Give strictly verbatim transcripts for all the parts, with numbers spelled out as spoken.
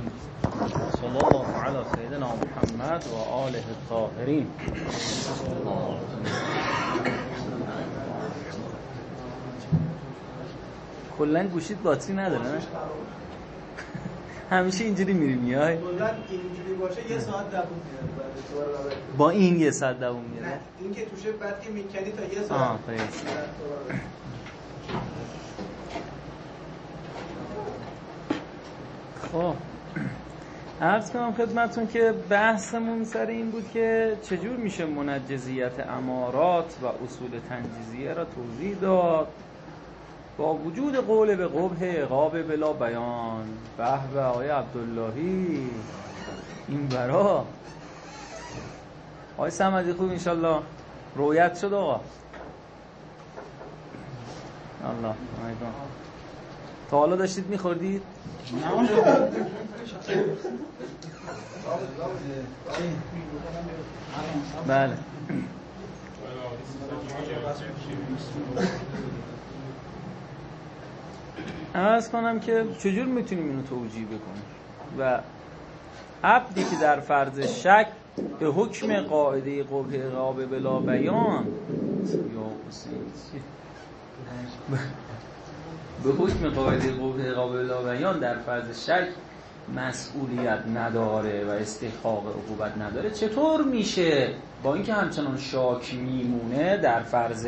صلی الله علی سیدنا محمد و آله الطاهرین. کلا گوشیت باتری نداره نه؟ همیشه اینجوری میری میای؟ کلا اینجوری باشه یه ساعت دووم میاد. با این یه ساعت دووم میاد. نه این که توشه بعد که میکنی تا یه ساعت. آه تا یه ساعت. خب عرض کنم خدمتون که بحثمون سر این بود که چجور میشه منجزیت امارات و اصول تنجیزیه را توضیح داد با وجود قول به قبح عقاب بلا بیان. به به آقای عبداللهی این برا آقای صمدی خوب انشالله رویت شد آقا. الله مایدان تا حالا داشتید میخوردید؟ بله عرض کنم که چجور میتونیم اینو توجیه بکنیم و عبدی که در فرض شک به حکم قاعده قبح عقاب بلا بیان به حکم قاعده قبح عقاب بلا بیان در فرض شک مسئولیت نداره و استحقاق عقوبت نداره، چطور میشه با اینکه همچنان شاک میمونه در فرض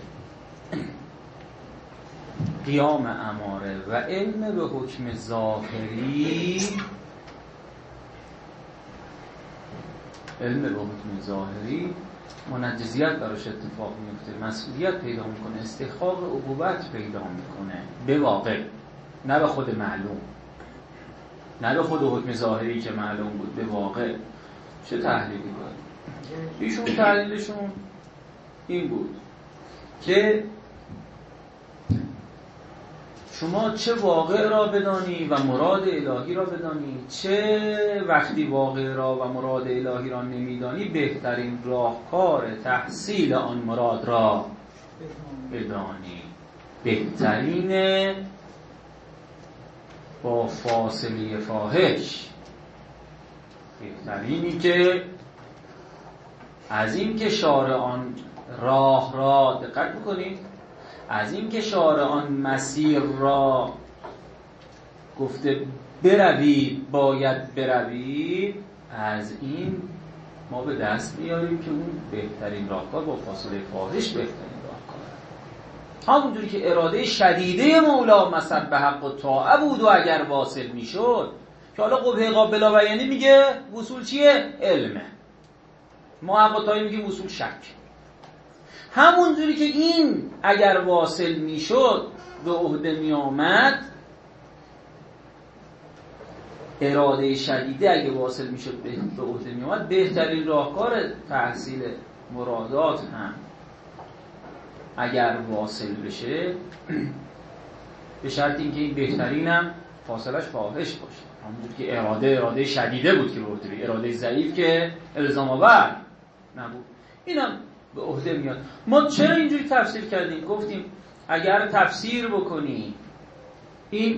قیام اماره و علم به حکم ظاهری علم به حکم ظاهری منجزیت براش اتفاق میفته، مسئولیت پیدا میکنه، استحقاق عقوبت پیدا میکنه به واقع، نه به خود معلوم، نه به خود حکم ظاهری که معلوم بود، به واقع. چه تحلیلی بود؟ ایشون تحلیلشون این بود که شما چه واقع را بدانی و مراد الهی را بدانی، چه وقتی واقع را و مراد الهی را نمیدانی بهترین راهکار تحصیل آن مراد را بدانی. بهترین با فاصله فاحش، بهترینی که از این که شارع آن راه را دقت بکنید، از این که شارع آن مسیر را گفته بروید باید بروید، از این ما به دست میاریم که اون بهترین راهکار با فاصله فاحش بهترین راهکار، همونجوری که اراده شدیده مولا مثلا به حق و طاعه بود و اگر واصل میشد، که حالا قبح عقاب بلا بیانی میگه وصول چیه؟ علمه. ما حق و طاعه میگیم وصول شک. همونجوری که این اگر واصل میشد به عهده میامد، اراده شدیده اگه واصل میشد به عهده میامد، بهترین راهکار تحصیل مرادات هم اگر واصل بشه، به شرط اینکه این بهترین هم فاصلش فاحش باشه. همونجوری که اراده اراده شدیده بود که به عهده، اراده ضعیف که الزام آور نبود، اینم به عهده میاد. ما چرا اینجوری تفسیر کردیم؟ گفتیم اگر تفسیر بکنی این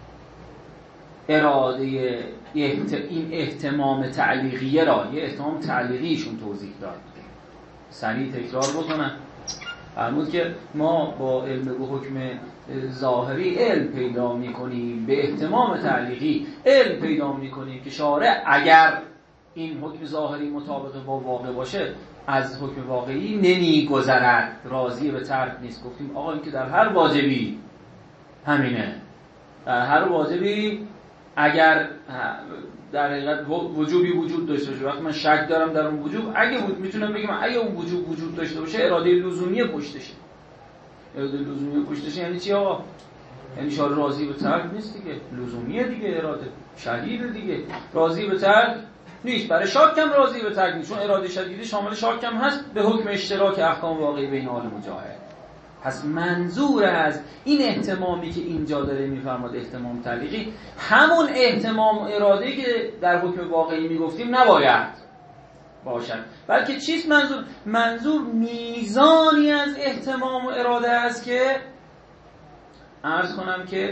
اراده این اهتمام تعلیقیه را، یه اهتمام تعلیقیشون توضیح داد، سریع تکرار بکنن. فرمود که ما با علم به حکم ظاهری علم پیدا میکنیم، به اهتمام تعلیقی علم پیدا میکنیم که شارع اگر این حکم ظاهری مطابق با واقع باشه از حکم واقعی نمیگذرد، راضی به ترک نیست. گفتیم آقا این که در هر واجبی همینه، در هر واجبی اگر در حقیقت وجوبی وجود داشته باشه، وقتی من شک دارم در اون وجوب، اگه بود میتونم بگم اگه اون وجوب وجود داشته باشه اراده لزومی پشتشه. اراده لزومی پشتشه یعنی چی آقا؟ یعنی شارع راضی به ترک نیست دیگه، لزومیه دیگه، اراده شدیده دیگه، راضی به ترک نیست. برای شاک هم راضی به ترک نیست، چون اراده شدیده شامل شاک هم هست به حکم اشتراک احکام واقعی بین آل مجاهد. پس منظور از این اهتمامی که اینجا داره میفرماد اهتمام تعلیقی، همون اهتمام و اراده که در حکم واقعی میگفتیم نباید باشد، بلکه چیست منظور؟ منظور میزانی از اهتمام و اراده است که عرض کنم که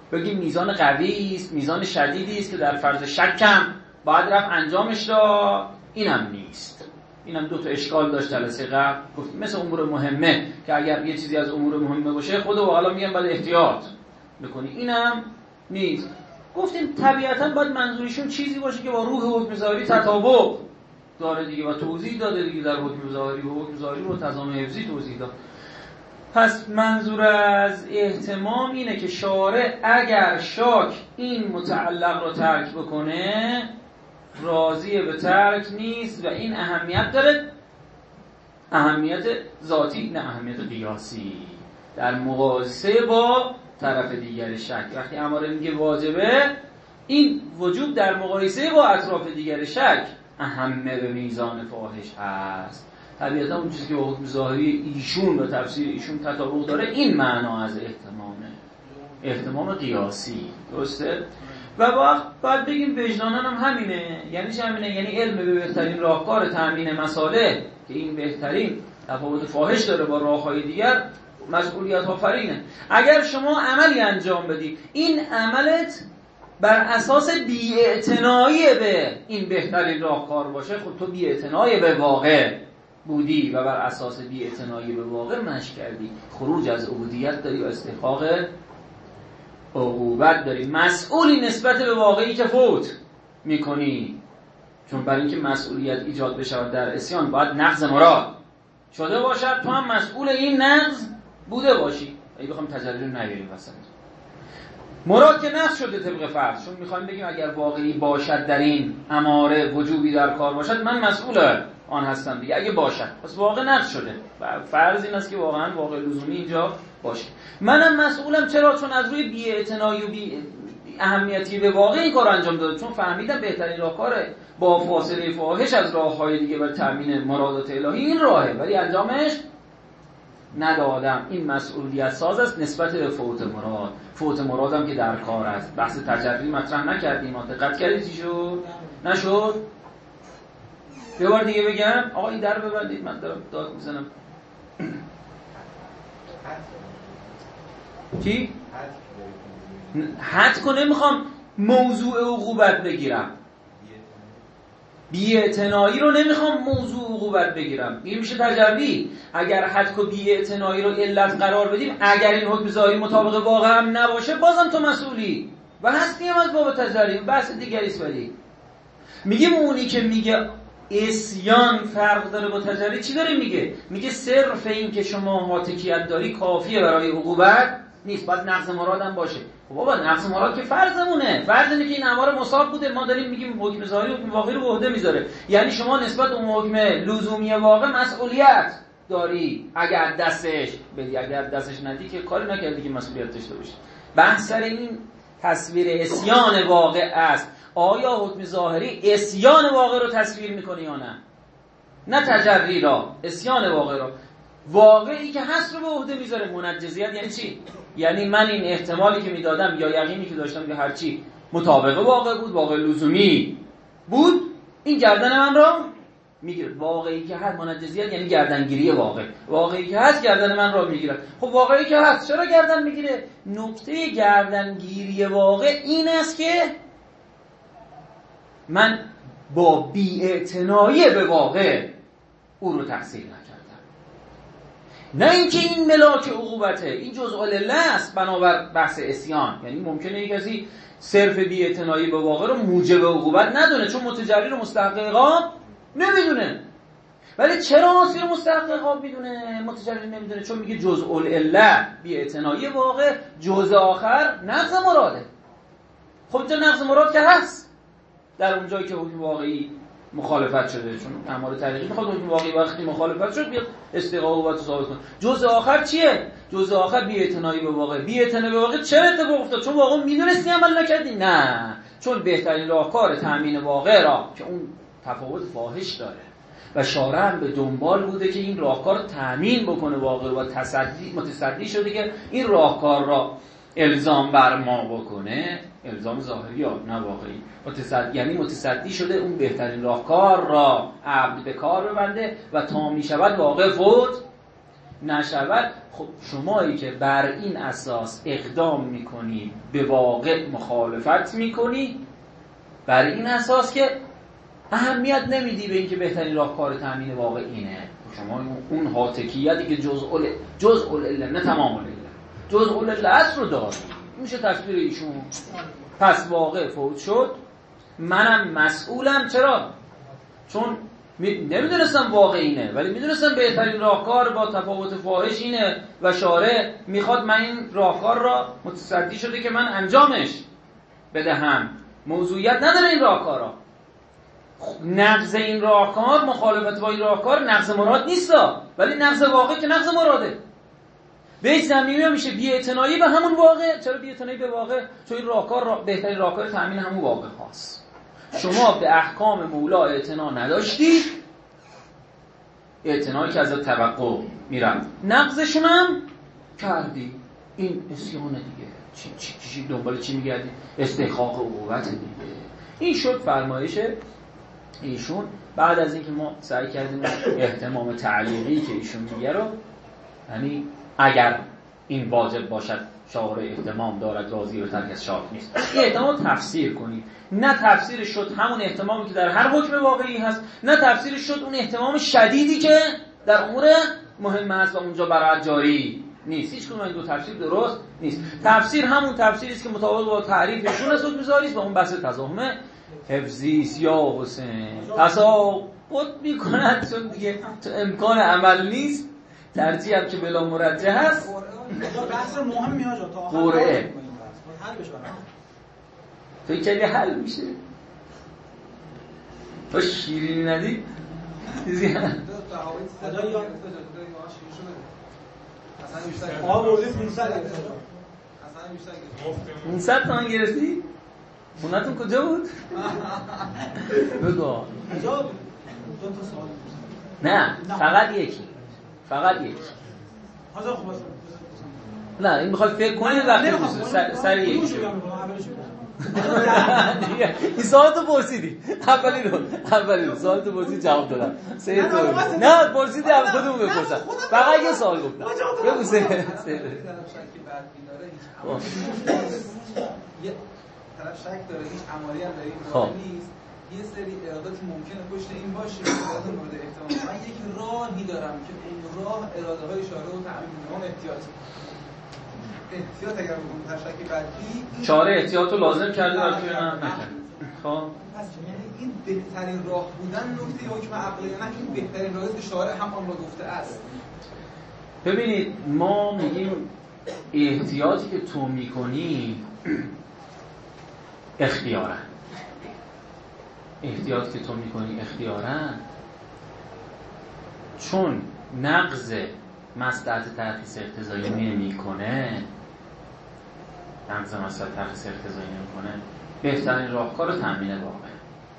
بگیم میزان قوی است، میزان شدیدی است که در فرض شکم باید رفت انجامش داد، اینم نیست. اینم دو تا اشکال داشت جلسه قبل گفتیم، مثل امور مهمه که اگر یه چیزی از امور مهمه باشه خود و حالا میگم باید احتیاط بکنی، اینم نیست. گفتیم طبیعتاً باید منظورشون چیزی باشه که با روح حکم ظاهری تطابق داره دیگه، و توضیح داده دیگه در حکم ظاهری و حکم ظاهری رو تضامن حفظی توضیح داد. پس منظور از اهتمام اینه که شارع اگر شاک این متعلق رو ترک بکنه راضی به ترک نیست و این اهمیت داره، اهمیت ذاتی نه اهمیت قیاسی در مقایسه با طرف دیگر شک. وقتی اماره میگه واجبه، این وجوب در مقایسه با اطراف دیگر شک اهمه به میزان فاحش هست. طبیعتا اون چیزی که با حکم ظاهری ایشون و تفسیر ایشون تطابق داره این معنا از احتمامه، احتمام قیاسی، درسته؟ و باید, باید بگیم وجدانان هم همینه. یعنی چه همینه؟ یعنی علم به بهترین راهکار تامین مساله که این بهترین تفاوت فاحش داره با راههای دیگر مسئولیت آفرینه. اگر شما عملی انجام بدی این عملت بر اساس بی‌اعتنایی به این بهترین راهکار باشه، خب تو بی‌اعتنایی به واقع بودی و بر اساس بی‌اعتنایی به واقع مشی کردی، خروج از عبودیت داری و استحقاق عقوبت داری، مسئولی نسبت به واقعی که فوت میکنی. چون برای اینکه مسئولیت ایجاد بشه در عصیان باید نقض مراد شده باشد، تو هم مسئول این نقض بوده باشی. اگه بخوام تجلی رو نیاریم وسط، مراد که نقض شده طبق فرض، چون میخوایم بگیم اگر واقعی باشد در این اماره وجوبی در کار باشد من مسئول آن هستم دیگه، اگه باشد پس واقع نقض شده و فرض این است که واقعا واقع لزومی اینجا باشه. منم مسئولم. چرا؟ چون از روی بی‌اعتنایی و بی اهمیتی به واقع این کار انجام داده، چون فهمیدم بهترین راهکاره با فاصله فاحش از راههای دیگه برای تامین مرادات الهی این راهه، ولی انجامش ندادم. این مسئولیت ساز است نسبت به فوت مراد. فوت مرادم که در کار است. بحث تجربی مطرح نکردیم، ما دقت کردید چی شد؟ نشد؟ یه بار دیگه بگم آقا این در ببندید، من دارم داد میزنم. چی؟ حد کنه میخوام موضوع عقوبت بگیرم، بی‌اعتنایی رو نمیخوام موضوع عقوبت بگیرم. این میشه تجربی. اگر حد و بی‌اعتنایی رو علت قرار بدیم، اگر این حکم ظاهری مطابق واقع هم نباشه بازم تو مسئولی و هستی هم از باب تجربی، بحث دیگری است. ولی میگیم اونی که میگه عصیان فرق داره با تجربی چی داره میگه؟ میگه صرف این که شما هاتکیت داری کافیه برای عقوبت نیست، باید نقض مراد هم باشه. خب بابا نقض مراد که فرضمونه، فرض اینه که این امر مصاب بوده، ما داریم میگیم حکم ظاهری حکم واقعی رو به عهده میذاره، یعنی شما نسبت اون حکم لزومی واقع مسئولیت داری. اگر دستش بدی، اگر دستش ندی که کاری نکردی که مسئولیت داشته باشی. بحث سر این تصویر عصیان واقع است. آیا حکم ظاهری عصیان واقع رو تصویر میکنه یا نه؟ نه تجری را، عصیان واقع را. واقعی که هست رو به عهده میذاره. منجزیت یعنی چی؟ یعنی من این احتمالی که میدادم یا یقینی که داشتم یا هر چی مطابق واقع بود، واقع لزومی بود، این گردن من را میگیره. واقعی که هست، منجزیت یعنی گردنگیری واقع. واقعی که هست گردن من را میگیره. خب واقعی که هست چرا گردن میگیره؟ نکته گردنگیری واقع این است که من با بی‌اعتنایی به واقع او رو تحصیل نکردم. نه اینکه این ملاک عقوبته، این جزء العله است بنابر بحث عصیان. یعنی ممکنه یک کسی صرف بی‌اعتنایی به واقع رو موجب عقوبت ندونه، چون متجری رو مستحق عقاب نمیدونه. ولی چرا ناصر رو مستحق عقاب میدونه؟ متجری نمیدونه چون میگه جزء العله بی‌اعتنایی واقع، جزء آخر نقض مراده. خب اینجا نقض مراد که هست در اون جایی که حکم واقعی مخالفت شده، چون امر طریقی میخواد حکم واقعی وقتی مخالفت شد بیاد استحقاق عقوبت رو ثابت کنه. جزء آخر چیه؟ جزء آخر بی‌اعتنایی به واقع. بی‌اعتنایی به واقع چرا اتفاق افتاد؟ چون واقعا میدونستی عمل نکردی؟ نه، چون بهترین راهکار تامین واقع را که اون تفاوت فاحش داره و شارع هم به دنبال بوده که این راهکار رو تامین بکنه واقع رو، و تصدی متصدی شده که این راهکار را الزام بر ما بکنه، الزام ظاهری یا نه واقعی، متصدی یعنی متصدی شده اون بهترین راهکار را عبد به کار ببنده و تا می شود واقع فوت نشود، خب شمایی که بر این اساس اقدام میکنی به واقع مخالفت میکنی، بر این اساس که اهمیت نمیدی به اینکه بهترین راهکار تامین واقع اینه، شما اون هاتکیتی که جزء ال جزء العله نه تمام العله جزء العله رو داری، میشه تصویر ایشون. پس واقع فوت شد، منم مسئولم. چرا؟ چون نمیدونستم واقع اینه، ولی میدونستم بهترین راهکار با تفاوت فاحش اینه و شارع میخواد من این راهکار را متصدی شده که من انجامش بدهم. موضوعیت نداره این راهکارا. نقض این راهکار، مخالفت با این راهکار نقض مراد نیستا، ولی نقض واقع که نقض مراده. به این زمینه میشه بی‌اعتنایی به همون واقع. چرا بی‌اعتنایی به واقع؟ چون این راهکار را بهترین راهکار تامین همون واقع هاست. شما به احکام مولا اعتنا نداشتی، اعتنایی که ازت توقع میرم، نقضشون هم کردی. این اسیان دیگه. چی چی چی دنبال چی میگردی؟ استحقاق عقوبت دیگه. این شد فرمایش ایشون. بعد از اینکه ما سعی کردیم اهتمام تعلیقی که ایشون میگه رو، یعنی اگر این واجب باشد شارع اهتمام دارد راضی و ترک از شرط نیست، این اهتمام تفسیر کنید. نه تفسیرش شد همون اهتمامی که در هر حکم واقعی هست، نه تفسیرش شد اون اهتمام شدیدی که در امور مهم هست و اونجا برای جاری نیست. هیچ کدوم این دو تفسیر درست نیست. تفسیر همون تفسیری است که مطابق با تعریفشون از حکم‌زاری است و اون بحث تضاهم حفظی است. یا حسین تساقط می‌کند چون دیگه تو امکان عمل نیست، ترجیح هم که بلا مرجح هست. بحث مهم میاد تا آخر قرعه حل بشه. فکر کردی حل میشه؟ تو شیرینی ندی؟ چیزی هست؟ آقا بردی پونصد پونصد تومن گرفتی؟ خونتون کجا بود؟ بگو. کجا بود؟ دو تا سوال. نه فقط یکی. فقط یکی. حاضر خوب است. نه این میخواد فکر کنی وقتی سر, سر یکی. این سوالتو پرسیدی. اولی رو اولی رو سوالتو پرسیدی جواب دادم. سه تو. نه پرسیدی هم خودمون بپرسم. فقط یه سوال گفتم. بگو سه. سه. یه طرف شک داره هیچ عماری هم داره این نیست، یه سری اراداتی ممکنه پشت این باشه که ارادات مورد احتمال. من یک راهی دارم که اون راه اراده های شارع رو تامین کنه، اون احتیاط احتیاط اگر بگم در شک بعدی شارع احتیاط رو لازم کرده ولی نه نکرد. خب پس یعنی این بهترین راه بودن نکته حکم عقلی، نه این بهترین راهی که شارع هم آن را گفته است. ببینید ما میگیم احتیاطی که تو میکنی اختیارن، احتیاطی که تو میکنی اختیارن، چون نقض مصلحت ترخیص اقتضایی نمیکنه، نقض مصلحت ترخیص اقتضایی نمیکنه، بهترین راهکار رو تامین واقع.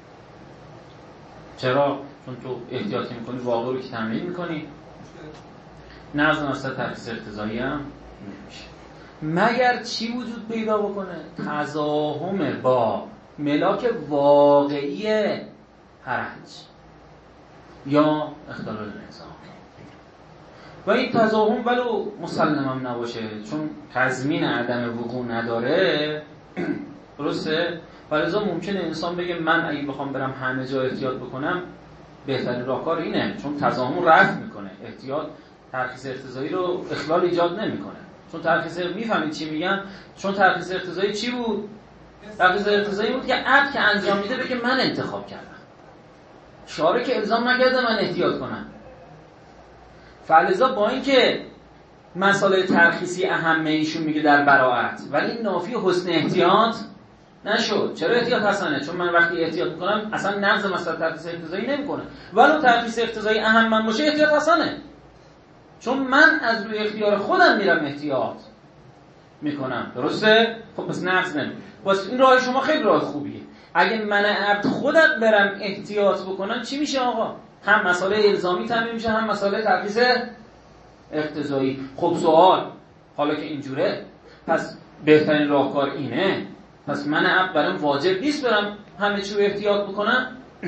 چرا؟ چون تو احتیاطی میکنی واقع رو که تامین میکنی، نقض مصلحت ترخیص اقتضایی هم نمیشه. مگر چی وجود پیدا بکنه؟ تضاهم با ملاک واقعی حرج یا اختلال نظام. و این تضاهم ولو مسلمم نباشه، چون تضمین عدم وقوع نداره، درسته؟ ولذا ممکنه انسان بگه من اگه بخوام برم همه جا احتیاط بکنم بهترین راهکار اینه، چون تضاهم رفع میکنه. احتیاط ترخیص اقتضایی رو اخلال ایجاد نمیکنه. چون ترخیص میفهمید چی میگم؟ چون ترخیص اقتضایی چی بود؟ ترخیص اقتضایی بود که عقد که انجام میده بگه من انتخاب کردم. شارع که الزام نکرده من احتیاط کنم. فلذا با اینکه مسائل ترخیصی اهمه ایشون میگه در براءت، ولی نافی حسن احتیاط نشد. چرا احتیاط حسنه؟ چون من وقتی احتیاط میکنم اصلا نقض مسائل ترخیص اقتضایی نمیکنه. ولو ترخیص اقتضایی اهم من باشه احتیاط حسنه، چون من از روی اختیار خودم میرم احتیاط میکنم. درسته؟ خب پس نقض نمی. پس این راه شما خیلی راه خوبیه. اگه من عبد خودم برم احتیاط بکنم چی میشه آقا؟ هم مسئله الزامی تامین میشه، هم مسئله ترخیص اقتضایی. خب سوال، حالا که اینجوره پس بهترین راهکار اینه، پس من عبد برام واجب نیست برم همه چی رو احتیاط بکنم؟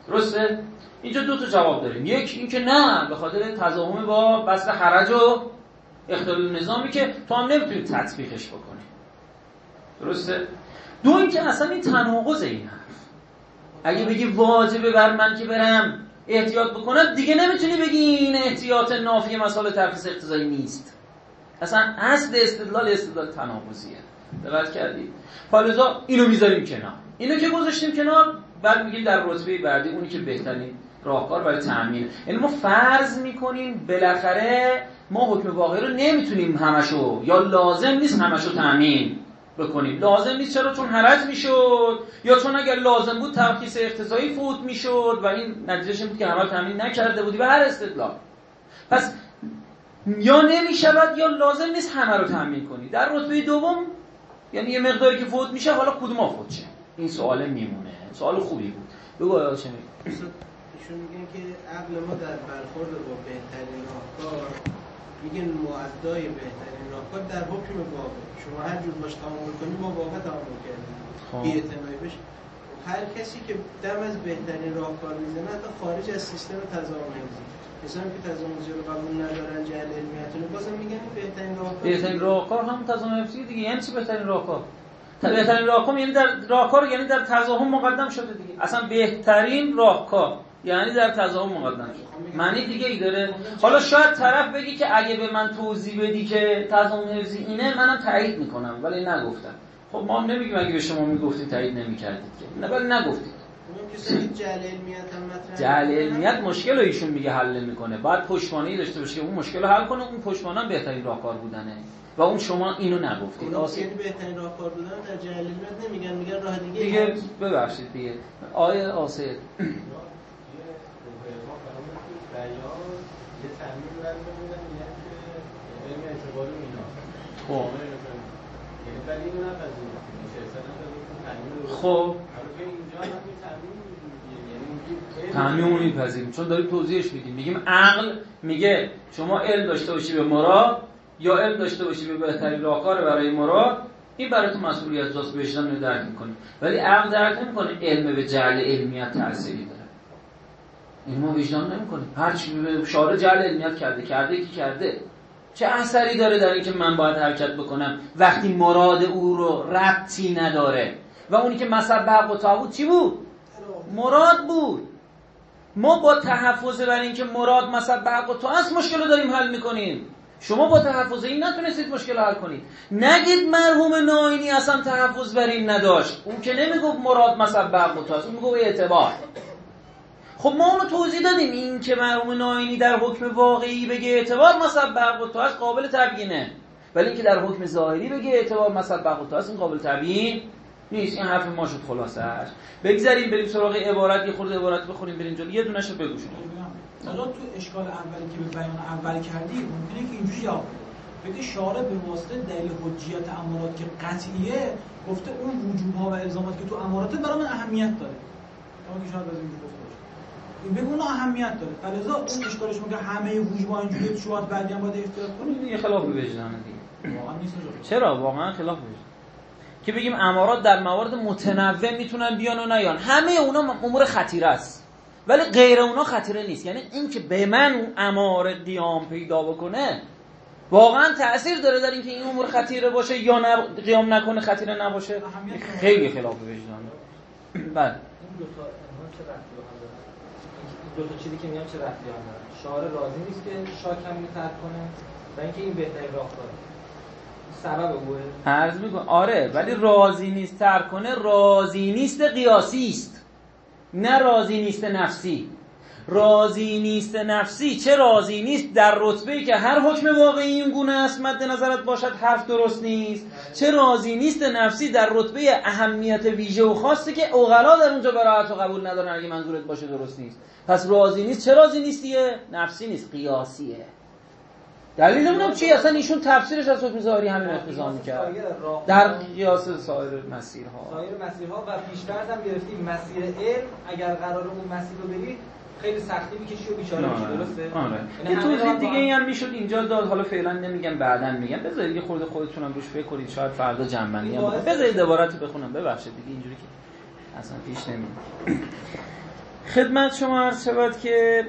درسته؟ اینجا دو تا جواب داریم. یک این که نه، به خاطر تضاهم با بسط حرج و اختلال نظامی که تو هم نمیتونی تطبیقش بکنی. درسته؟ دو این که اصلا این تناقض این حرف. اگه بگی واجبه بر من که برم احتیاط بکنم، دیگه نمیتونی بگی این احتیاط نافی مسائل ترخیص اقتضایی نیست. اصلا اصل استدلال استدلال تناقضیه. دقت کردید؟ حالا اینو میذاریم کنار. اینو که گذاشتیم کنار، بعد میگیم در رتبه بعدی اونی که بهترین راهکار برای تامین. یعنی ما فرض میکنیم بالاخره ما حکم واقعی رو نمیتونیم همشو، یا لازم نیست همشو تامین بکنیم. لازم نیست چرا؟ چون حرج میشد، یا چون اگر لازم بود ترخیص اقتضایی فوت میشد و این نتیجهش این بود که همه تامین نکرده بودی به هر استدلال. پس یا نمیشود یا لازم نیست همه رو تامین کنی. در رتبه دوم یعنی یه مقداری که فوت میشه، حالا کدوم فوت شه؟ این سوال میمونه. سوال خوبی بود. بگو آیا چه میگی؟ ایشون میگن که عقل ما در برخورد با بهترین راهکار میگن معدای بهترین راهکار در حکم واقع. شما هر جور باش تعامل کنی ما واقع تعامل کردیم. بی‌اعتنایی بشه. هر کسی که دم از بهترین راهکار میزنه تا خارج از سیستم تضامن حفظی. کسانی که تضامن حفظی رو قبول ندارن، جهل علمیتونه، بازم میگن بهترین راهکار. بهترین راهکار هم تضامن حفظی دیگه. یعنی چی بهترین راهکار؟ بهترین راهکار یعنی در راهکار یعنی در تضاهم مقدم شده دیگه. اصلا بهترین راهکار یعنی در تضاهم مقدم شده. معنی دیگه ای داره. حالا شاید طرف بگی که اگه به من توضیح بدی که تضاهم حفظی اینه، منم تایید میکنم، ولی نگفتم. خب ما هم نمیگیم اگه به شما میگفتیم تایید نمیکردید که. نه ولی نگفتید. جهل علمیت هم مطرح. جهل علمیت مشکل رو ایشون میگه حل میکنه. باید پشتوانه‌ای داشته باشه که اون مشکل رو حل کنه. اون پشتوانه هم بهترین راهکار بودنه. و اون شما اینو نگفتید. اون یعنی بهترین راهکار بودن در جهل علمیت نمیگن، میگن راه دیگه. دیگه ببخشید دیگه. آیه آسد یه تامین برده بودن میگن که علم اعتبار اینا. خب یعنی ولی اینو نپذیرفتن. میشه اصلا نپذیرفتن تامین رو. خب البته اینجا هم این تامین یعنی تامین اون میپذیریم، چون داریم توضیحش میدیم. میگیم عقل میگه شما علم داشته باشی به مراد یا علم داشته باشی به بهترین راهکار برای مراد، این برای تو مسئولیت جاست، وجدان رو درک میکنه. ولی عقل درک نمیکنه علم به جهل علمیت تأثیری داره. این ما وجدان نمیکنیم. هر چی به شارع جهل علمیت کرده کرده کی کرده، چه اثری داره در اینکه من باید حرکت بکنم وقتی مراد او رو ربطی نداره؟ و اونی که مصب حق و طاغوت چی بود؟ مراد بود. ما با تحفظ بر اینکه مراد مصب حق و طاغوت مشکل رو داریم حل میکنیم. شما با تحفظ این نتونستید مشکل حل کنید. نگید مرحوم ناینی اصلا تحفظ بر این نداشت. اون که نمیگفت مراد مصب حق و طاغوت، اون میگفت اعتبار. خب ما اونو توضیح دادیم. این که مرحوم ناینی در حکم واقعی بگه اعتبار مصب حق و طاغوت قابل تبیینه، ولی اینکه در حکم ظاهری بگه اعتبار مصب حق و طاغوت این قابل تبیین نیست. این حرف ما شد خلاصه‌اش. بگذاریم بریم سراغ عبارت. یه خورده عبارت بخونیم بریم جلو. یه دونه‌شو بگو شما. حالا تو اشکال اولی که به بیان اول کردی ممکنه که اینجوری جواب بده. بگه شارع به واسطه دلیل حجیت امارات که قطعیه گفته اون وجوب‌ها و الزامات که تو امارات برای من اهمیت داره. اما که شاید از این گفته باشه. این بگه اون اهمیت داره. فلذا اون اشکالش میگه همه وجوب‌ها اینجوری شوات بعدی هم باید احتیاط کنیم. این خلاف وجدانه دیگه. واقعا نیست. چرا واقعا خلاف وجدان؟ که بگیم امارات در موارد متنوع میتونن بیان و نیان. همه اونا امور خطیره است. ولی غیر اونا خطیره نیست. یعنی این که به من اماره قیام پیدا بکنه واقعا تأثیر داره در اینکه این امور خطیره باشه یا نه قیام نکنه خطیره نباشه. خیلی خلاف وجدانه. بله این دو تا امور چه ربطی به هم دارن؟ این دو تا چیزی که میگم چه ربطی به هم دارن؟ شارع راضی نیست که شاکم میترک کنه و اینکه این بهترین راهکاره. سبب اوه. عرض میکنم آره، ولی راضی نیست ترک کنه. راضی نیست قیاسی است، نه راضی نیست نفسی. راضی نیست نفسی چه راضی نیست در رتبه‌ای که هر حکم واقعی این گونه است مد نظرت باشد حرف درست نیست، چه راضی نیست نفسی در رتبه اهمیت ویژه و خاصی که عقلا در اونجا براحت و قبول ندارن اگه منظورت باشه درست نیست. پس راضی نیست چه راضی نیستیه؟ نفسی نیست، قیاسیه. دلیل اونم چی؟ اصلا ایشون تفسیرش از حکم ظاهری همین اقتضا می‌کرد در قیاس سایر مسیرها. سایر مسیرها و پیش‌فرض هم گرفتیم مسیر علم اگر قراره اون مسیر رو برید خیلی سختی می‌کشی و بیچاره میشی. درسته؟ آره. یه توضیح دیگه ای هم میشد اینجا داد، حالا فعلا نمیگم بعداً میگم. بذارید یه خورده خودتونم روش فکر کنید، شاید فردا جنبندی هم بذارید عبارتی بخونم. ببخشید دیگه اینجوری که اصلا پیش نمیاد. خدمت شما عرض شود که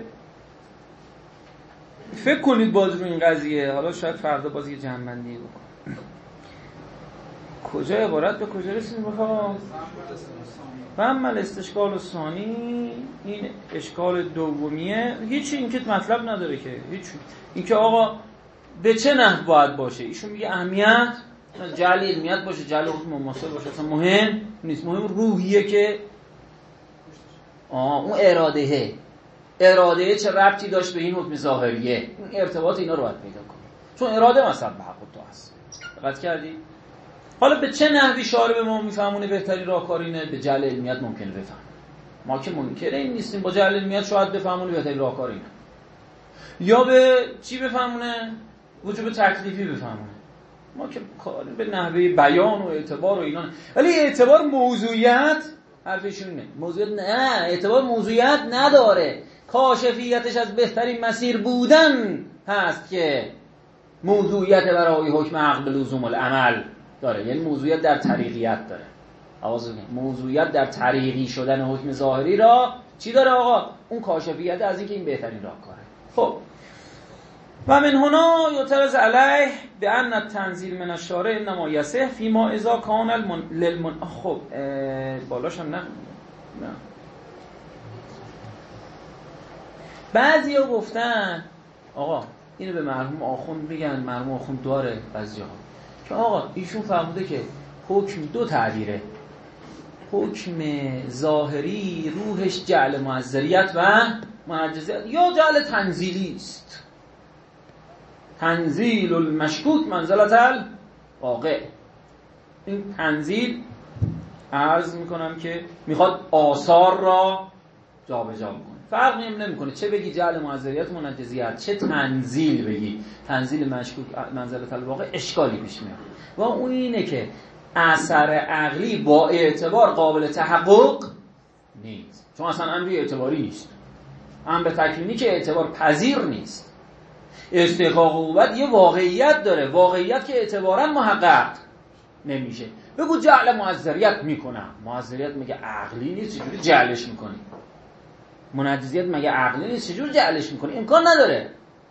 فکر کنید باز رو این قضیه، حالا شاید فردا باز یه جمع‌بندی بکنم. کجا عبارت به کجا رسیدیم بخوام؟ و اما استشکال الثانی، این اشکال دومیه، هیچی این که مطلب نداره که هیچ این که آقا به چه نحو باید باشه. ایشون میگه اهمیت جعل علمیت باشه، جعل حکم مماثل باشه، اصلا مهم نیست، مهم روحیه که آه اون اراده اراده چه ربطی داشت به این حکم ظاهریه. این ارتباط اینا رو باید پیدا کنی، چون اراده مثلا به حق تو هست. دقت کردی؟ حالا به چه نحوی شارع به ما میفهمونه بهترین راهکارینه؟ به جعل علمیت ممکنه بفهم. ما که منکر این نیستیم، با جعل علمیت شاید بفهمونه بهترین راهکارینه. یا به چی بفهمونه؟ وجوب تکلیفی بفهمونه. ما که کاری به نحوه بیان و اعتبار و اینا، ولی اعتبار موضوعیت حرفشون اینه. موضوعیت نه، اعتبار موضوعیت نداره. کاشفیتش از بهترین مسیر بودن هست که موضوعیت برای حکم عقل به لزوم العمل داره. یعنی موضوعیت در طریقیت داره. آواز بگیم موضوعیت در طریقی شدن حکم ظاهری را چی داره آقا؟ اون کاشفیت از اینکه این بهترین راهکاره. خب و من هنا یعترض علیه بأن التنزیل من الشارع انما یصح فيما اذا كان للمن. خب بالاش هم نه نه بعضیا گفتن آقا اینو به مرحوم آخوند میگن، مرحوم آخوند داره بعضی‌ها که آقا ایشون فهمیده که حکم دو تعبیره، حکم ظاهری روحش جعل معذریت و منجزیت یا جعل تنزیلی است. تنزیل المشکوک منزلت الواقع. این تنزیل عرض میکنم که میخواد آثار را جا به جا کنه. فرق نمیکنه چه بگی جعل معذریت منجزیت، چه تنزیل بگی تنزیل مشکوک منزلت الواقع، اشکالی پیش میاد. و اون اینه که اثر عقلی با اعتبار قابل تحقق نیست، چون اصلا امری اعتباری نیست. امر تکوینی که اعتبار پذیر نیست. استحقاق عقوبت یه واقعیت داره، واقعیت که اعتبارا محقق نمیشه. بگو جعل معذریت میکنم، معذریت مگه عقلی نیست؟ چجوری جعلش میکنی؟ منجزیت مگه عقلی نیست؟ چجوری جعلش میکنی؟ امکان نداره.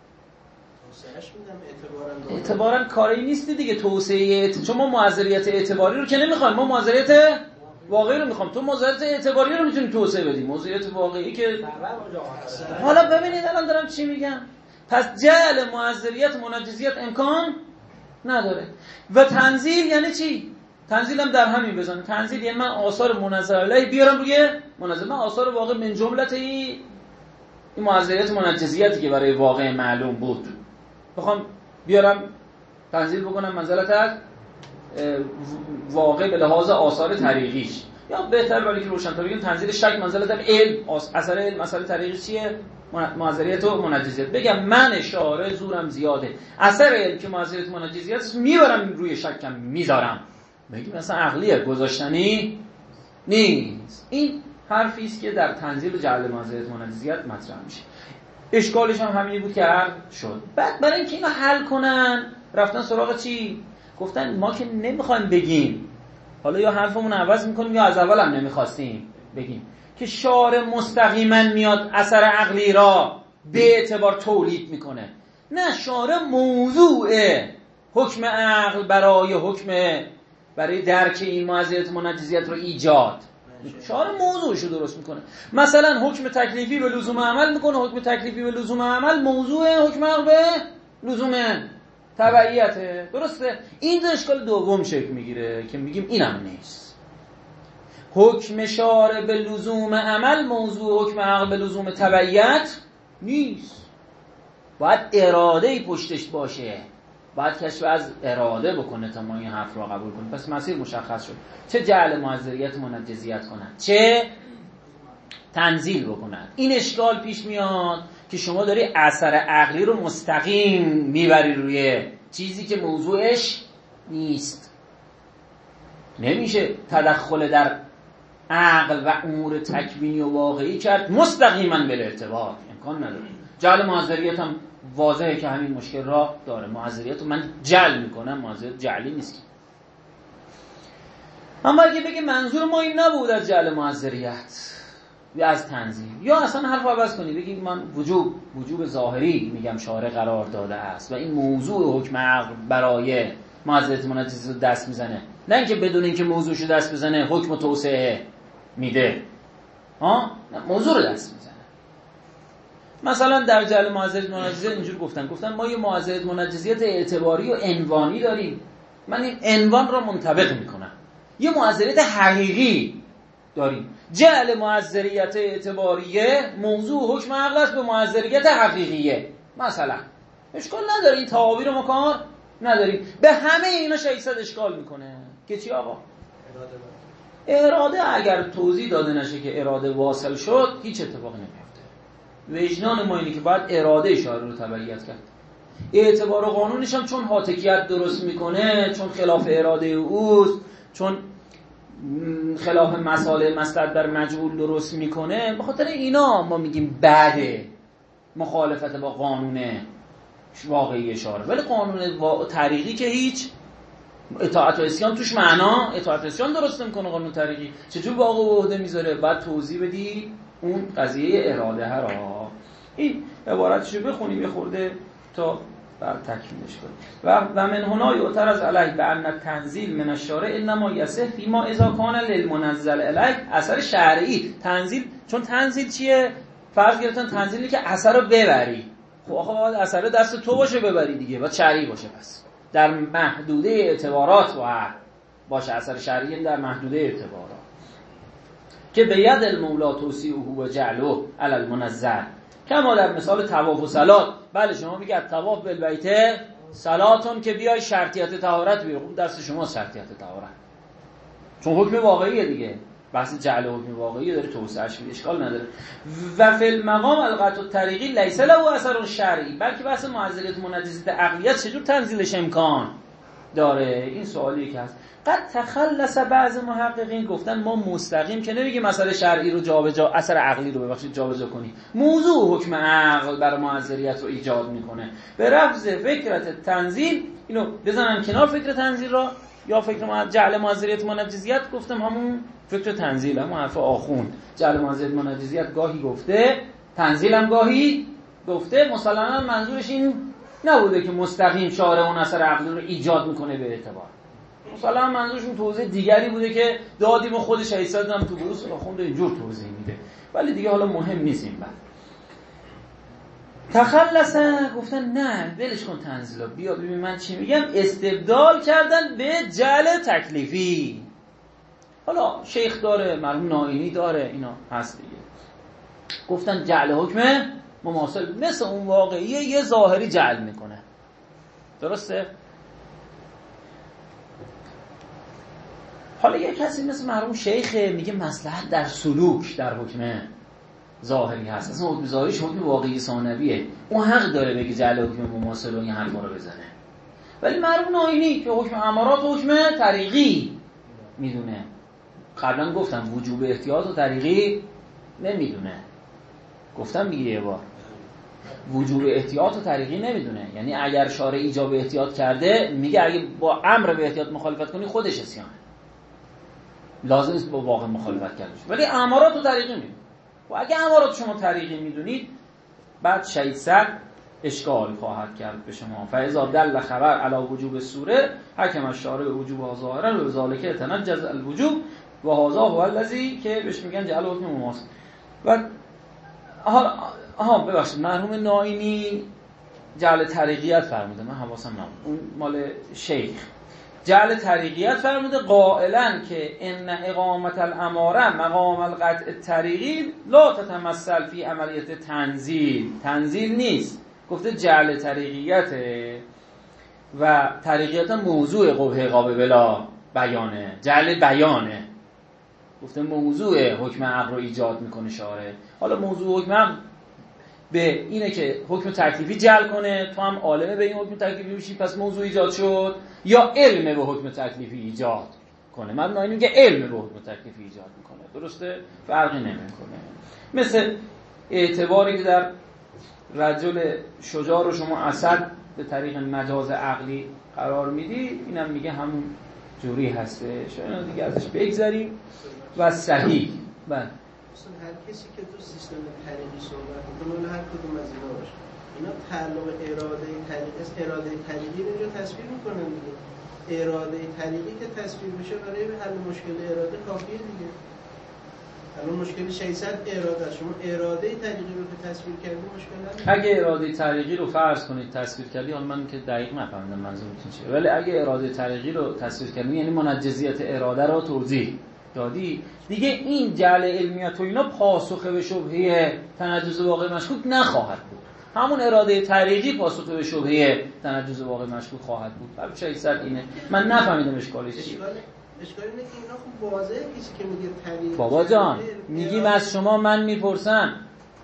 اعتبارا کاری نیستی دیگه. توسعه اعت... چون ما معذریت اعتباری رو که نمیخوایم، ما معذریت واقعی رو میخوام. تو معذریت اعتباری رو میتونی توسعه بدی، معذریت واقعی که حالا ببینید الان دارم چی میگم. پس جعل معذریت منجزیت امکان نداره. و تنزیل یعنی چی؟ تنزیل هم در همین بزن. تنزیل یعنی من آثار منزل علیه بیارم روی منزل. من آثار واقع من جملت این معذریت منجزیتی که برای واقع معلوم بود بخوام بیارم تنزیل بکنم منزلت از واقع به لحاظ آثار طریقیش، یا بهتر برای که روشن‌تر بگیم تنزیل شک منزلت علم، اثر علم اثر طریقی چیه؟ معذریت و منجزیت. بگم من شارع زورم زیاده، اثر علم که معذریت منجزیت میبرم روی شکم میذارم، بگیم مثلا عقلیه گذاشتنی نیست. این حرفی است که در تنزیل جعل معذریت منجزیت مطرح میشه. اشکالش هم همینی بود که حل شد. بعد برای اینکه اینو حل کنن رفتن سراغ چی؟ گفتن ما که نمیخوایم بگیم، حالا یا حرفمون عوض میکنیم یا از اول هم نمیخواستیم بگیم که شارع مستقیما میاد اثر عقلی را به اعتبار تولید میکنه. نه، شارع موضوع حکم عقل برای حکم برای درک این معذریت منجزیت رو ایجاد، شارع موضوعشو درست میکنه. مثلا حکم تکلیفی به لزوم عمل میکنه، حکم تکلیفی به لزوم عمل موضوع حکم عقل به لزوم تبعیته. درسته؟ این اشکال دوم شکل میگیره که میگیم اینم نیست. حکم شارع به لزوم عمل موضوع حکم عقل به لزوم تبعیت نیست. باید اراده پشتش باشه، باید کشف از اراده بکنه تا ما این حرف رو قبول کنیم. پس مسیر مشخص شد، چه جعل معذریت منجزیت کنن، چه تنزیل بکنن. این اشکال پیش میاد که شما داری اثر عقلی رو مستقیم میبری روی چیزی که موضوعش نیست. نمیشه تدخل در عقل و امور تکوینی و واقعی کرد مستقیما بالارتباط، امکان نداره. جعل معذریت هم واضحه که همین مشکل را داره. معذریت رو من جعل میکنم، معذریت جعلی نیست. اما اگه بگه منظور ما این نبود از جعل معذریت، از تنزیل، یا اصلا حرف عوض کنی بگی من وجوب وجوب ظاهری میگم شارع قرار داده است و این موضوع حکم عقل برای معذرت منجزه رو دست میزنه، نه اینکه بدون اینکه موضوعشو دست بزنه حکم توسعه میده، ها موضوع رو دست میزنه. مثلا در جعل معذرت منجزه اینجور گفتن گفتن ما یه معذرت منجزیت اعتباری و عنوانی داریم، من این عنوان رو منطبق میکنم. یه معذریت حقیقی داریم، جعل معذریت اعتباریه موضوع حکم عقل است به معذریت حقیقیه. مثلا اشکال نداره، این تعابیر رو مکار نداریم. به همه اینا ششصد اشکال میکنه که چی آقا؟ اراده. اراده اگر توضیح داده نشه که اراده واصل شد هیچ اتفاقی نمیفته. وجدان ما اینه که باید اراده شارع رو تبعیت کرد. اعتبار و قانونش هم چون هاتکیت درست میکنه، چون خلاف اراده اوست، چون خلاف مسائل مصدر در مجهول درست میکنه، به خاطر اینا ما میگیم بعده مخالفت با قانون واقعی شارع. ولی قانون طریقی که هیچ، اطاعت و اسیان توش معنا، اطاعت و اسیان درست نمیکنه قانون طریقی. چجور واقع و عهده میذاره؟ بعد توضیح بدی اون قضیه اراده ها را. این عبارتشو بخونیم یه خورده تا بعد تکمیلش کنیم. و و من هنا یعترض علیه بان التنزیل من الشارع انما یصح فيما اذا کان للمنزل الیه اثر شرعی. تنزیل چون تنزیل چیه؟ فرض گرفتن تنزیلی که اثر رو ببری. خب آخه باید اثر دست تو باشه ببری دیگه، باید شرعی باشه. پس در محدوده اعتبارات باید باشه اثر شرعی، در محدوده اعتبارات که به ید المولا توصیعه و جعله علی المنزل. کما در مثال طواف و صلات. بله شما میگید طواف بالبیت صلاتون که بیای شرطیت طهارت بیار، خب دست شما شرطیت طهارت، چون حکم واقعیه دیگه. بحث جعل حکم واقعی داره توسعهش میده، اشکال نداره. و فی المقام القطع الطریقی لیس له اثر شرعی، بلکه بحث معذریت منجزیت عقلیت چجور تنزیلش امکان داره؟ این سوالی که هست. قد تخلص بعض محققین گفتن ما مستقیم که نمیگیم مسئله شرعی رو جابجا، اثر عقلی رو ببخشید جابجا کنی، موضوع حکم عقل برای معذریت رو ایجاد میکنه به لفظ فکرت تنزیل. اینو بزنن کنار فکر تنزیل را، یا فکر جعل معذریت منجزیت گفتم همون فکر تنزیل، همون حرف آخوند. جعل معذریت منجزیت گاهی گفته، تنزیل هم گاهی گفته. مسلماً منظورش این نبوده که مستقیم شارع اون اثر عقلی رو ایجاد میکنه به اعتبار. مثلا منظورشون توضیح دیگری بوده که دادیم و خودش ایستاد هم تو بروس آخوند اینجور توضیح میده، ولی دیگه حالا مهم نیست این. بعد تخلصه گفتن نه ولش کن تنزیلا، بیا ببین من چی میگم. استبدال کردن به جعل تکلیفی. حالا شیخ داره، مرحوم نائینی داره، اینا هست دیگه. گفتن جعل حکم مماثل مثل اون واقعیه یه ظاهری جعل میکنه. درسته؟ حالا یه کسی مثل مرحوم شیخ میگه مصلحت در سلوک در حکم ظاهری هست، اصلا حکم ظاهریش حکم واقعی ثانویه، اون حق داره بگه جعل حکم مماثل و این حرفا رو بزنه. ولی مرحوم نائینی که حکم امارات حکم طریقی میدونه، قبلا گفتم وجوب احتیاط و طریقی نمیدونه، گفتم دیگه یه بار وجوب احتیاط و طریقی نمیدونه. یعنی اگر شارع ایجاب احتیاط کرده میگه اگه با امر به احتیاط مخالفت کنی خودش عصیانه، لازم نیست با واقع مخالفت کرده شد. ولی امارات و طریقی میدونه. و اگه امارات شما طریقی میدونید بعد شیصد اشکال خواهد کرد به شما. فاذا دل خبر علی وجوب سوره حکم الشارع وجوب ظاهرا و ذالک تنجز الوجوب و هذا هو الذی که بهش میگن جعل حکم مماثل. و ها ها ببخشید مرحوم نائینی جعل طریقیت فرموده، من حواسم نبود، اون مال شیخ. جعل طریقیت فرموده قائلا که ان اقامت الاماره مقام القطع الطریقی لا تتمثل فی عملیت تنزیل. تنزیل نیست، گفته جعل طریقیت و طریقیت موضوع قبح قابل بلا بیانه، جعل بیانه. گفته موضوع حکم عقل رو ایجاد میکنه شارع. حالا موضوع حکم عقل به اینه که حکم تکلیفی جعل کنه، تو هم عالمه به این حکم تکلیفی بشی پس موضوع ایجاد شد، یا علم به حکم تکلیفی ایجاد کنه. من نائینی میگه علم به حکم تکلیفی ایجاد میکنه. درسته؟ فرقی نمیکنه. مثل اعتباری که در رجل شجاع رو شما اسد به طریق مجاز عقلی قرار میدی، اینم میگه همون جوری هسته. شما دیگه ازش بگذاریم. و صحیح بله مثلا هر کسی که تو سیستم طریقی صحبت میکنه هر کدوم از اینا باشه اینا تعلق اراده طریقی است. اراده طریقی رو اینجا تصویر میکنن دیگه. اراده طریقی که تصویر بشه برای حل مشکل اراده کافیه دیگه. الان مشکل ششصد اراده شما اراده طریقی رو که تصویر کردی مشکل نداره. اگه اراده طریقی رو فرض کنید تصویر کردی، حالا من که دقیق نفهمیدم منظورتون چیه، ولی اگه اراده طریقی رو تصویر کردی یعنی منجزیت اراده رو توضیح دادی دیگه، این جعل علمیت و اینا پاسخ به شبهه تنجز واقع مشکوک نخواهد بود. همون اراده طریقی پاسخ به شبهه تنجز واقع مشکوک خواهد بود. بعد ششصد اینه. من نفهمیدم اشکالش چیه. اشکال اینه که اینا خوب واضحه. کسی که میگه طریق بابا جان میگیم از شما، من میپرسم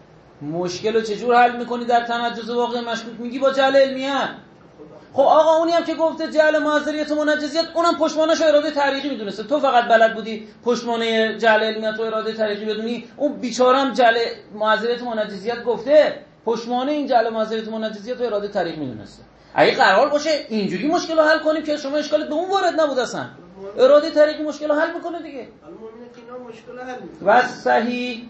مشکل رو چجور حل میکنی در تنجز واقع مشکوک؟ میگی با جعل علمیت. خب آقا اونی هم که گفته جعل معذریت و منجزیت اونم پشتوانه‌شو اراده طریقی میدونسته، تو فقط بلد بودی پشتوانه جعل علمیت و اراده طریقی بدونی. اون بیچاره‌ام جعل معذریت و منجزیت گفته، پشتوانه این جعل معذریت و منجزیت و اراده طریقی میدونسته. اگه قرار باشه اینجوری مشکل رو حل کنیم که شما اشکالت به اون وارد نبود، اصلا اراده طریقی مشکل رو حل میکنه دیگه. حالا مؤمنه که اینا مشکل رو حل میکنه. و صحیح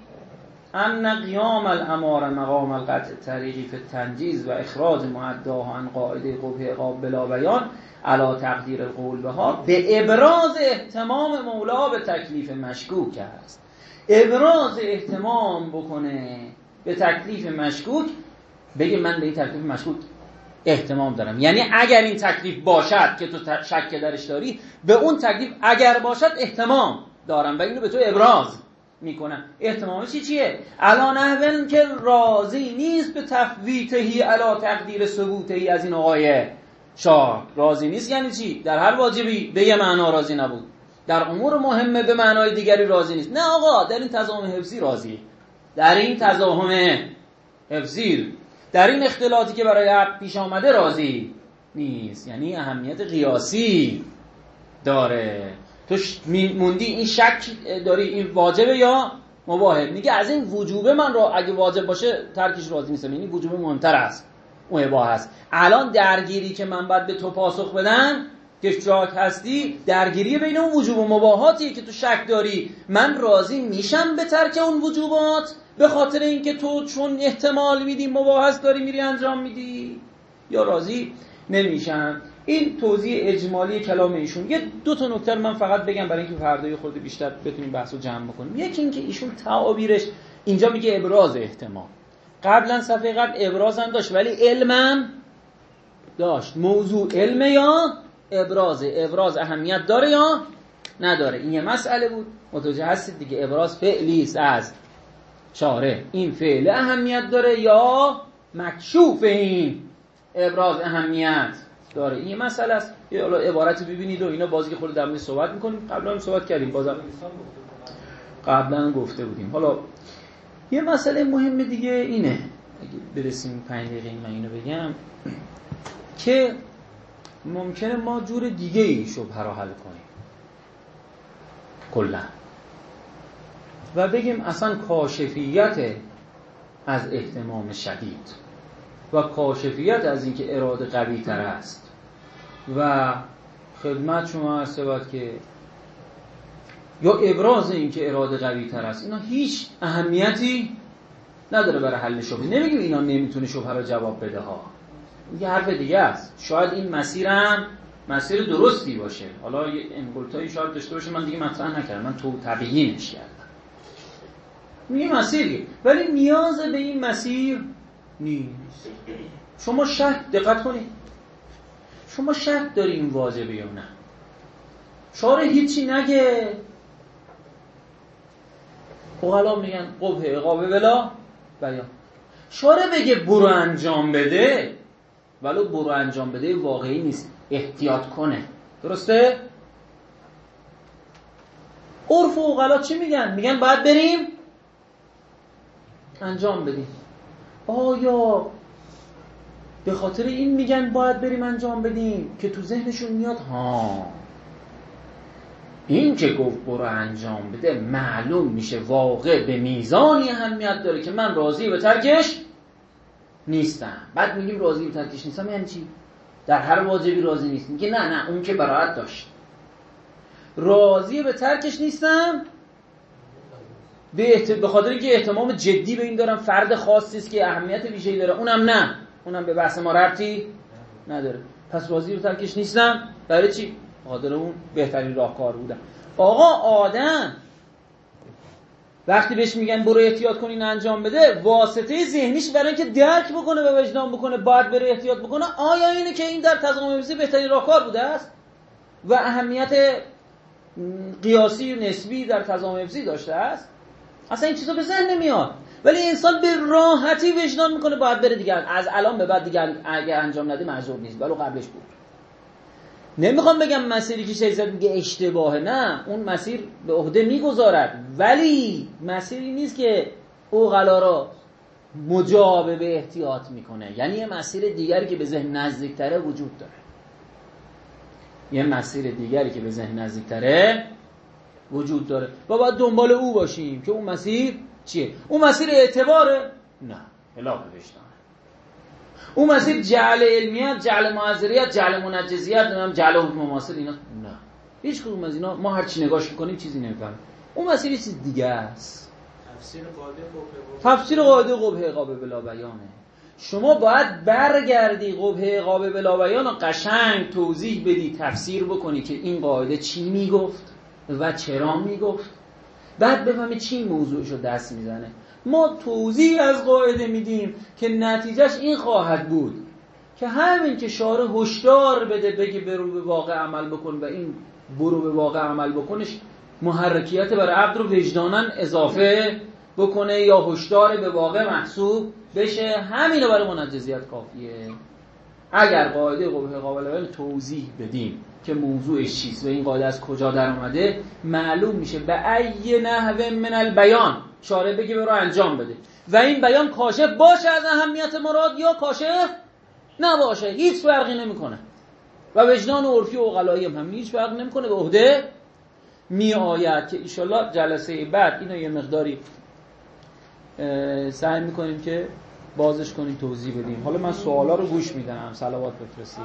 ان قیام الاماره مقام القطع طریقی فی التنجیز و اخراج معداها عن قاعده قبح عقاب بلا بیان علی تقدیر القول بها به ابراز اهتمام مولا به تکلیف مشکوک است. ابراز اهتمام بکنه به تکلیف مشکوک، بگه من به این تکلیف مشکوک اهتمام دارم، یعنی اگر این تکلیف باشد که تو شک درش داری، به اون تکلیف اگر باشد اهتمام دارم و اینو به تو ابراز میکنم. اهتمام چی چیه؟ علا نحون که راضی نیست به تفویتهی علا تقدیر ثبوتهی. از این آقای شاه راضی نیست یعنی چی؟ در هر واجبی به یه معنا راضی نبود، در امور مهمه به معنای دیگری راضی نیست. نه آقا، در این تضاهم حفظی راضی، در این تضاهم حفظی، در این اختلاطی که برای عقد پیش آمده راضی نیست. یعنی اهمیت قیاسی داره. تو موندی این شک داری این واجبه یا مباحه. میگه از این وجوبه من را اگه واجب باشه ترکش راضی نیستم، یعنی وجوبه مهمتر است، اون اباحه است. الان درگیری که من باید به تو پاسخ بدم که شاک هستی، درگیری بین اون وجوب و مباحاتیه که تو شک داری. من راضی میشم به ترک اون وجوبات به خاطر اینکه تو چون احتمال میدی مباحث داری میری انجام میدی، یا راضی نمیشم. این توضیح اجمالی کلام ایشون. یه دو تا نکته من فقط بگم برای اینکه فردای خورده بیشتر بتونیم بحثو جمع بکنیم. یکی اینکه ایشون تعابیرش اینجا میگه ابراز احتمال، قبلا صفحه قبل ابراز هم داشت ولی علمم داشت. موضوع علم یا ابراز؟ ابراز اهمیت داره یا نداره؟ این یه مسئله بود. متوجه هستید دیگه؟ ابراز فعلی است از شارع، این فعل اهمیت داره یا مکشوف این ابراز اهمیت داره؟ این یه مسئله است. یه حالا عبارتی ببینید و اینا بازی که خود در مورد صحبت می‌کنیم. قبلا هم صحبت کردیم، بازم قبلا گفته بودیم. حالا یه مسئله مهم دیگه اینه، اگه برسیم پنج دقیقه من اینو بگم، که ممکنه ما جور دیگه ای شبهه رو حل کنیم کلا و بگیم اصلا کاشفیت از اهتمام شدید و کاشفیت از اینکه اراده قوی تر است و خدمت شما عرض شود که یا ابراز اینکه اراده قوی تر است، اینا هیچ اهمیتی نداره برای حل شبهه. نمیگیم اینا نمیتونه شبهه رو جواب بده ها، یه حرف دیگه است. شاید این مسیرم مسیر درستی باشه، حالا یه انقلتایی شاید داشته باشه، من دیگه مطرح نکردم، من تو تبیینش کردم. میگه مسیری، ولی نیاز به این مسیر نیست. شما شک، دقت کنید، شما شک داری این واجبه یا نه؟ شارع هیچی نگه، فقها میگن قبح عقاب بلا بیان. شارع بگه برو انجام بده، ولو برو انجام بده واقعی نیست، احتیاط کنه. درسته؟ عرف و عقلا چی میگن؟ میگن باید بریم انجام بدیم. آیا به خاطر این میگن باید بریم انجام بدیم که تو ذهنشون میاد ها این که گفت برو انجام بده معلوم میشه واقع به میزانی اهمیت داره که من راضی به ترکش نیستم. بعد میگیم راضی به ترکش نیستم یعنی چی؟ در هر واجبی راضی نیست. میگه نه نه اون که براحت داشت، راضی به ترکش نیستم به احت... به خاطر اینکه اهتمام جدی به این دارم فرد خاصی است که اهمیت ویژه‌ای داره، اونم نه، اونم به بحث ما ربطی نداره، پس بازی رو ترکش نیستم. برای چی؟ خاطر اون بهترین راهکار بودم. آقا آدم وقتی بهش میگن برو احتیاط کن این انجام بده، واسطه ذهنیش برای اینکه درک بکنه و وجدان بکنه باید بره احتیاط بکنه، آیا اینه که این در تضامن ریزی بهترین راهکار بوده است و اهمیت قیاسی و نسبی در تضامن ریزی داشته است؟ اصلا این چیزا به ذهن نمیاد. ولی انسان به راحتی وجدان میکنه باید بره دیگه، از الان به بعد دیگه اگه انجام نده معذور نیست، ولی قبلش بود. نمیخوام بگم مسیری که شیخ میگه اشتباهه، نه، اون مسیر به عهده میگذارد، ولی مسیری نیست که عقلا را مجاب به احتیاط میکنه. یعنی یه مسیر دیگری که به ذهن نزدیکتره وجود داره، یه مسیر دیگری که به ذهن نزدیکتره وجود داره و باید دنبال او باشیم که اون مسیر چیه. اون مسیر اعتباره؟ نه، خلاف وجدان. اون مسیر جعل علمیت، جعل معذریت، جعل منجزیت، نمیدونم جعل حکم مماثل، اینا نه، هیچ کدوم از اینا ما هر چی نگاش میکنیم چیزی نمیفهمیم. اون مسیر چیز دیگه است. تفسیر قاعده قبه تفسیر قاعده قبه قابه بلا بیانه. شما باید برگردی قبه قابه بلا بیان و قشنگ توضیح بدی، تفسیر بکنی که این قاعده چی میگفت و چرا میگفت، بعد بفهمی چی موضوعشو دست میزنه. ما توضیح از قاعده میدیم که نتیجهش این خواهد بود که همین که شارع هشدار بده بگه برو به واقع عمل بکن و این برو به واقع عمل بکنش محرکیت برای عبد رو وجداناً اضافه بکنه یا هشدار به واقع محسوب بشه، همینو برای منجزیت کافیه. اگر قاعده قبه قابل بیان توضیح بدیم که موضوعش چیست و این قاعده از کجا در اومده، معلوم میشه به ای نحو من البیان شارع بگه برو انجام بده و این بیان کاشف باشه از اهمیت مراد یا کاشف نباشه، هیچ فرقی نمیکنه و وجدان عرفی و عقلایی هم, هم هیچ فرقی نمیکنه، به عهده می آید که انشالله جلسه بعد اینو یه مقداری سعی میکنیم که بازش کنیم توضیح بدیم. حالا من سوالا رو گوش میدم، صلوات بفرستید.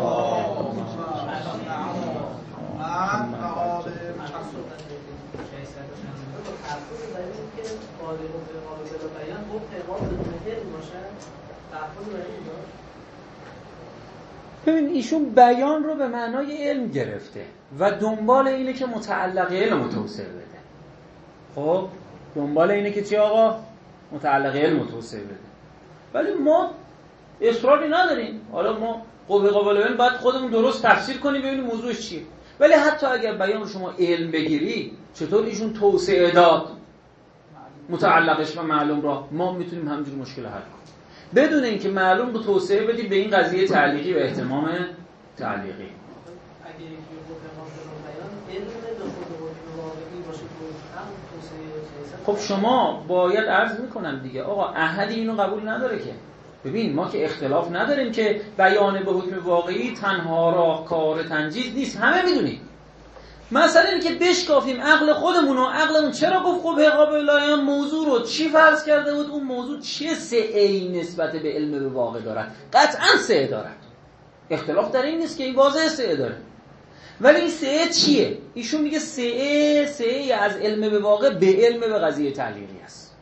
ببین ایشون بیان رو به معنای علم گرفته و دنبال اینه که متعلق علم رو توسعه بده. خب دنبال اینه که چی آقا؟ متعلق علم رو توسعه بده. ولی ما اصراری نداریم. حالا ما قبه قابل بیان باید خودمون درست تفسیر کنیم ببینیم موضوعش چیه. ولی حتی اگر بیان رو شما علم بگیری، چطور ایشون توسعه داد متعلقش و معلوم را، ما میتونیم همینجور مشکل حل کنیم بدون اینکه معلوم رو توسعه بدیم به این قضیه تعلیقی و اهتمام تعلیقی. اگه یکی قبه قابل بیان علم به خود حکم واقعی باشه هم توسعه. خب شما باید عرض میکنم دیگه آقا احدی اینو قبول نداره که ببین ما که اختلاف نداریم که بیان به حکم واقعی تنها راهکار تنجیز نیست، همه میدونیم. مثلا اینه که بشکافیم عقل خودمون و عقلمون چرا گفت قبه قابل بیان موضوع رو چی فرض کرده بود، اون موضوع چه سعی نسبت به علم به واقع دارد. قطعا سعی دارد، اختلاف در این نیست که این واضح سعی داره، ولی این سعی چیه؟ ایشون میگه سعی سعی از علم به واقع به علم به قضیه تعلیقی است.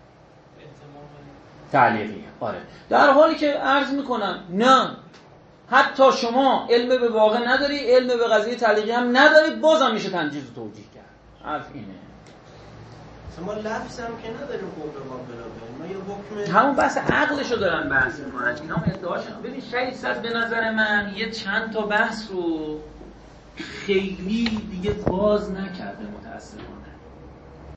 تعلیقی آره، در حالی که عرض میکنم نه، حتی شما علم به واقع نداری، علم به قضیه تعلیقی هم نداری، بازم میشه تنجیز و توجیه کرد. حرف اینه. ما لفظ هم که نداریم قبه قابل بیان، ما یه حکم همون بحث عقلشو دارن بحث میکنن. اینا هم ادعاشون. ببین شهید صد به نظر من یه چند تا بحث رو خیلی دیگه باز نکرده متاسفانه.